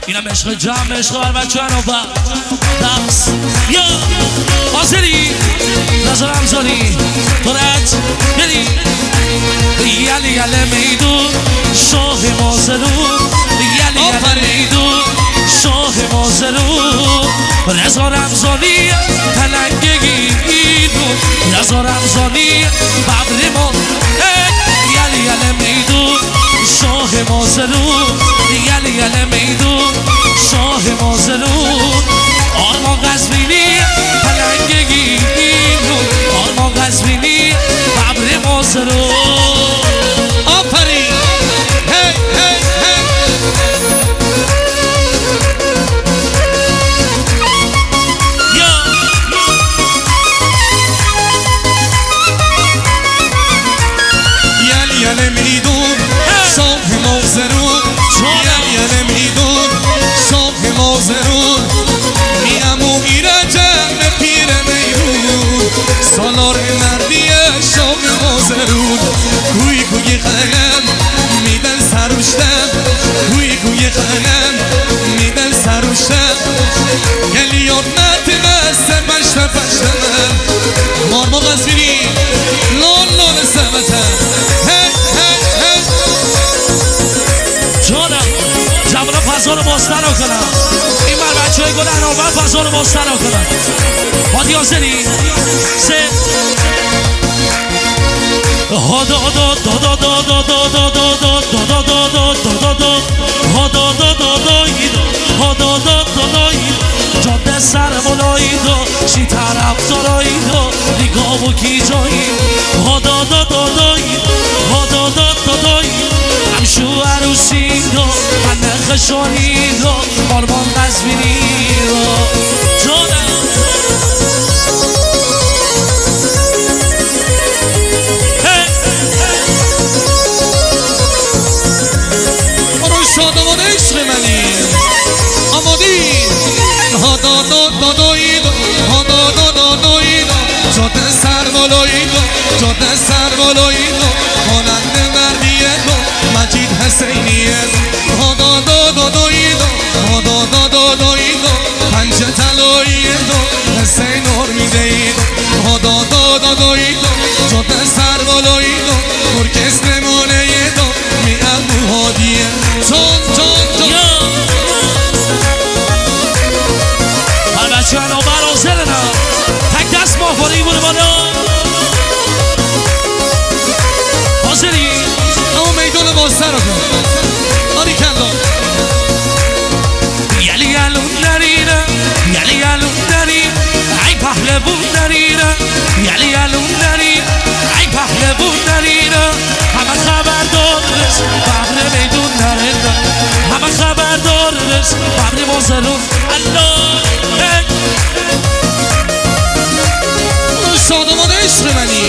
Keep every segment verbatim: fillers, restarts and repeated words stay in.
اینم عشق جمع عشق بر بچه هنو با دقص یا حاضری نظر همزانی تورت یلی یلی یلی میدون شاه مازرون یلی یلی میدون شاه مازرون رضا رمزانی پلنگگی ایدون رضا رمزانی ببری ما یلی یلی میدون شاه مازرون یلی یلی میدون شاه مازرون آرمان قزوینی پلنگگی ایدون آرمان قزوینی ببری مازرون آفرین هی هی هی یل میدون شاه مازرون یل میدون شاه مازرون میامو ایرجم پیر میمون سالار مردی شاه مازرون گوی گوی خنم میدن سروشتم گوی گوی خنم میدن سروشتم گلیون نتمسته پشت پشتم مارمو قزوینی لون لون سمتم جوانان فضا رو بازتر رو کنم این بر بچه های گل اناربر فضا رو بازتر رو کنم بادی حاضری سه هادا دا دا دا دا دا دا دا دا دا دا دا دا دا دا هادا دا دا دا هادا دا دا دا جاده سر مولایی دا چی طرف دارایی دا نگاه و کی جایی هادا دا دا دا هادا دا دا دا همشو عروسی دا من خشانی دا آرمان قزوینی دا جانم برو شادمان عشق منی آمادی ها دا دا دا دایی دا ها دا دا دا دایی دا جاده سر بالایی دا جاده سر بالایی دا مانند مردیه دا مجید حسینیه ها دا دا دا دایی دا ها دا دا دا دایی دا پنجه تلاییه دا حسین ارمیده ای دا ها دا دا دا دایی دا جاده سر بالایی دا ارکست نمونه دا میام موهادیه جان جان جان هر بچه هنو برازل نه تک دست ماهواری بوده بالا حاضری اما میدون بازتر رو کن آری کندان یلی یلون نرینه یلی یلون نرین ای پهلوون نرینه یلی یلون نرین ای پهلوون نرینه همه خبر دارش ببر میدون نرینه همه خبر دارش ببر مازرون الله شادمان عشق منی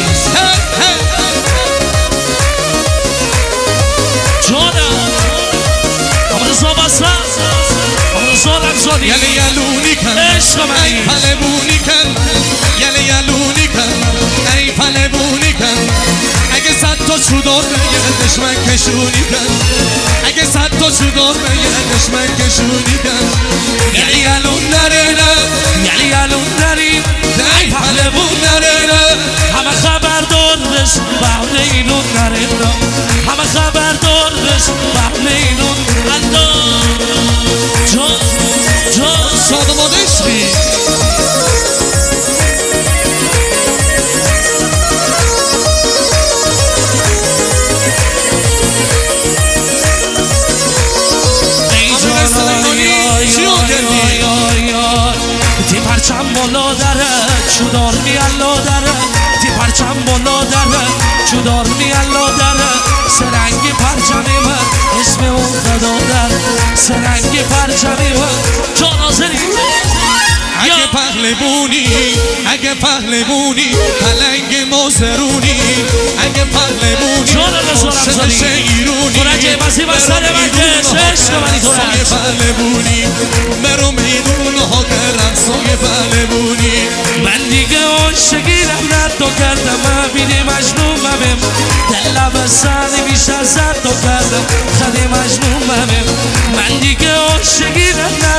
جانم امروزا بسر امروزا رمزانی یلی یلونی کن عشق منی ای پلبونی کن یلی یلونی کن ای پلبونی کن اگه صد تا چودار بگردش من کشونی کن اگه صد تا چودار بگردش من کشونی کن یلی یلون نرینه یلی یلون نرین ای پهلوون نرینه همه خبر دارش بهر اینون نرینه همه خبر دارش بهر اینون الله جان جان شادمان عشقی تی پرچم بالا داره چودار می الله داره تی پرچم بالا داره چودار می الله داره سرنگی پرچمی من اسم اون خدا داره سرنگی پرچمی من جان آزری اگه پهلوونی اگه پهلوونی پلنگ مازرونی اگه پهلوونی عاشق شیرونی فرجه بسی بستر من کشش نمانی تو رنگ پهلوونی برو میدون ها کرم سوی پهلوونی من دیگه عاشقیرم ردو کردم من بیدی مجنون ممیم دلم بستنی بیش از ردو کردم خدی مجنون ممیم من دیگه عاشقیرم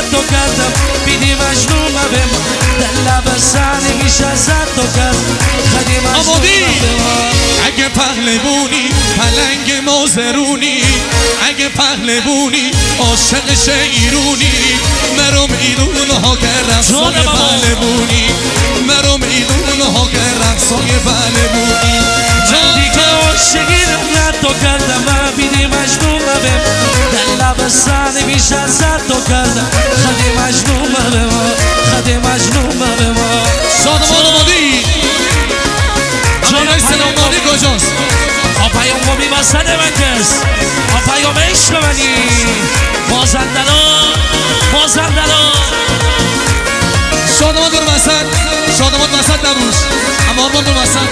تو کردم بیدی مجنون به ما دل لب سنی میشه ازت تو کردم خدی مجنون به ما اگه پهلوونی پلنگ مازرونی اگه پهلوونی عاشق شیرونی مرم ایدون ها که رقصای پهلوونی مرم ایدون ها که رقصای پهلوونی من دیگه عاشقی رنگت تو کردم من بیدی مجنون به ما دل لب سنی میشه ازت تو کردم خدی مجنون به ما خدی مجنون به ما شادمان آمادی جانای سلامانی کجاست آپایون گمی وسط من کس آپایون عشق منی مازندران مازندران شادمان در وسط شادمان وسط نبوش اما آرمان در وسط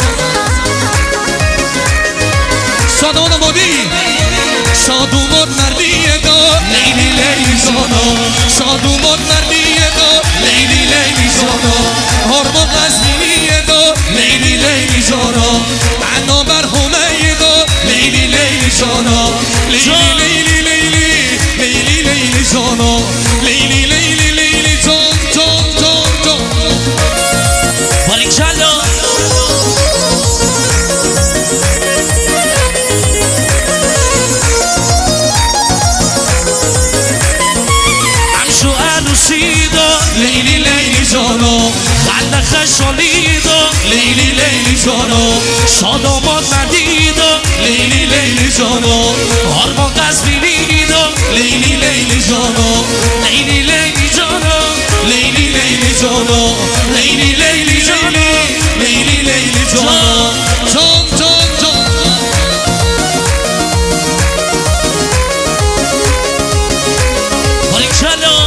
شادمان آمادی شادومان مردیه دار لیلی لیلی زانا شادومان مردیه دار لیلی لیلی زانا هرمان غزمینیه دار لیلی لیلی زانا عنا برهمه دار لیلی لیلی زانا لیلی لیلی لیلی لیلی لیلی زانا لیلی لیلی لیلی زان زان زان زان باریکالله لیلی لیلی جانو خنده خشالیدو لیلی لیلی جانو شادمان مردیدو لیلی لیلی جانو آرمان قزوینیدو لیلی لیلی جانو لیلی لیلی جانو لیلی لیلی جانو لیلی لیلی جانو لیلی لیلی جانو جان جان جان باریکالله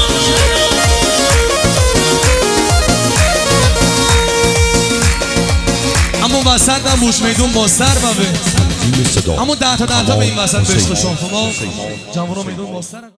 اما وسط نموش میدون با سر ببه اما ده تا ده تا به این وسط بشت شما جوان رو میدون با سر